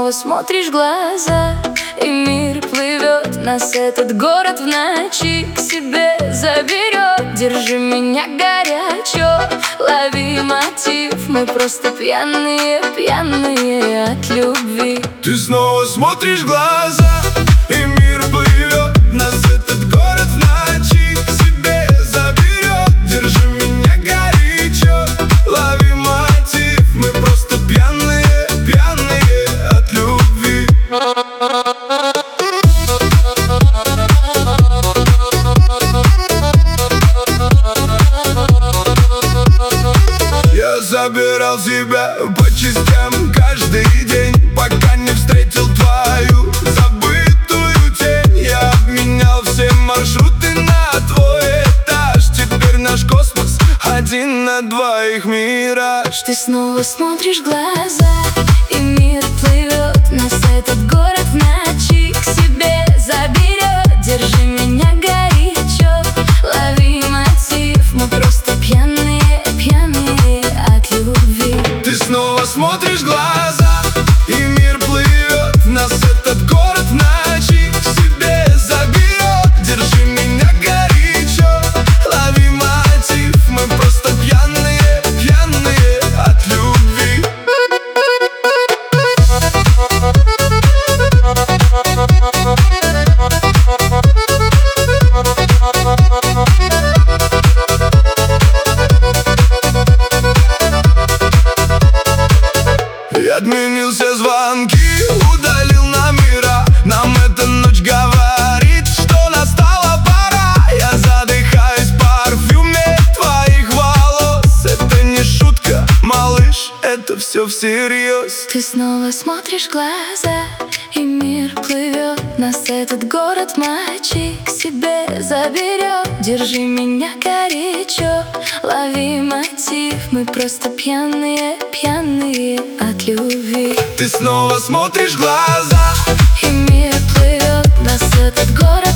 снова смотришь в глаза, и мир плывет, нас этот город в ночи к себе заберет. Держи меня горячо, лови мотив, мы просто пьяные, пьяные от любви. Ты снова смотришь в глаза, и мир плывет, нас этот город в ночи к себе заберет. Держи меня горячо, лови мотив, мы просто пьяные, пьяные от любви. Я забирал себя по частям каждый день, пока не встретил твою забытую тень. Я обменял все маршруты на твой этаж, теперь наш космос один на двоих мираж. Ты снова смотришь в глаза, и мир плывет, нас этот город в ночи к себе заберет. Держи меня горячо, лови мотив, мы просто пьяные, пьяные от любви. Ты снова смотришь в глаза, и мир плывет, нас этот город в ночи к себе заберет. Держи меня горячо, лови мотив, мы просто пьяные, пьяные от любви. Я отменил все звонки, удалил номера. Нам эта ночь говорит, что настала пора. Я задыхаюсь в парфюме твоих волос. Это не шутка, малыш, это все всерьез. Ты снова смотришь в глаза, и мир плывет, нас этот город в ночи к себе заберет. Держи меня горячо, лови мотив, мы просто пьяные, пьяные от любви. Ты снова смотришь в глаза, И мир плывет, нас этот город